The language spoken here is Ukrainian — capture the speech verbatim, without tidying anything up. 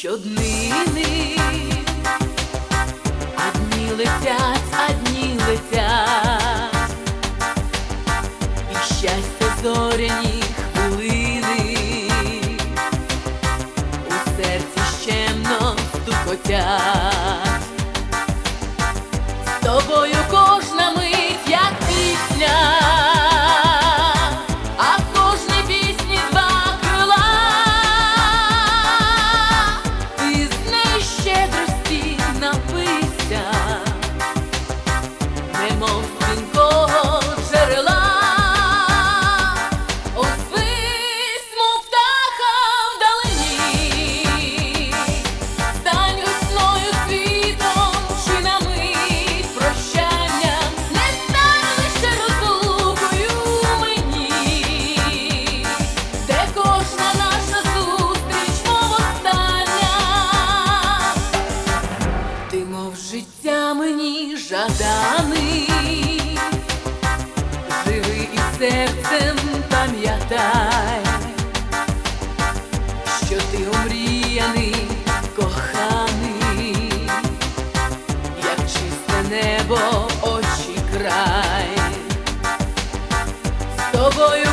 щоднини, а дні летять, а дні летять, і щастя зоряні хвилини у серці щемно стукотять. З тобою кожна мить, як пісня, а в кожній пісні два крила. Ти з неї щедрості напився, немов з дзвінкого джерела. Ось висму птаха вдалині, стань весною, квітом чи на мить прощанням, не стань лише розлукою мені, де кожна наша зустріч, мов остання. Ти, мов життя мені жаданий, живи і серцем пам'ятай, що ти омріяний, коханий, як чисте небо, очі край. З тобою